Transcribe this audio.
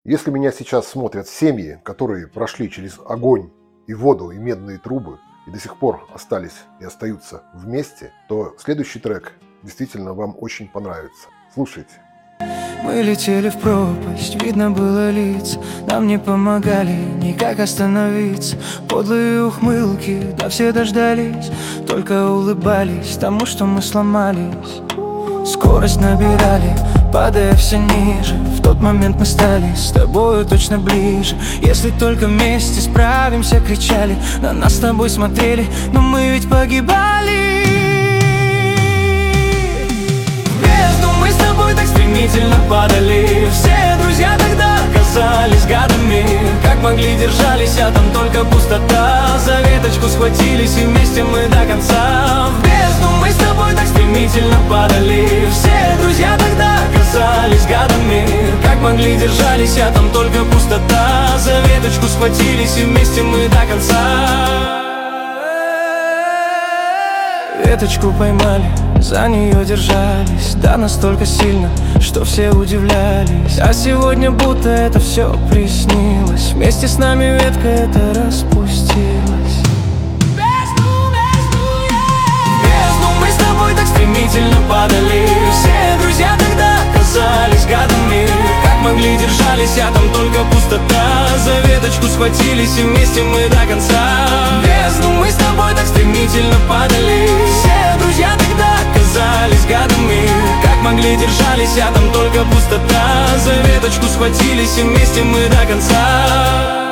Если меня сейчас смотрят семьи, которые прошли через огонь и воду и медные трубы и до сих пор остались и остаются вместе, то следующий трек действительно вам очень понравится. Слушайте. Мы летели в пропасть, видно было лиц, нам не помогали никак остановиться. Подлые ухмылки, да все дождались, только улыбались тому, что мы сломались. Скорость набирали, падая все ниже. В тот момент мы стали с тобою точно ближе. Если только вместе справимся, кричали, на нас с тобой смотрели, но мы ведь погибали. Так стремительно падали. Все друзья тогда оказались гадами. Как могли держались, а там только пустота. За веточку схватились и вместе мы до конца. В бездну мы с тобой так стремительно падали. Все друзья тогда оказались гадами. Как могли держались, а там только пустота. За веточку схватились и вместе мы до конца. Веточку поймали, за нее держались, да настолько сильно, что все удивлялись. А сегодня будто это все приснилось. Вместе с нами ветка эта распустилась. Бездну мы с тобой так стремительно падали. Все друзья тогда оказались гадами. Как могли держались, а там только пустота. За веточку схватились и вместе мы до конца. Бездну мы с тобой так стремительно падали. Все друзья тогда оказались гадами. Как могли держались, а там только пустота. За веточку схватились и вместе мы до конца.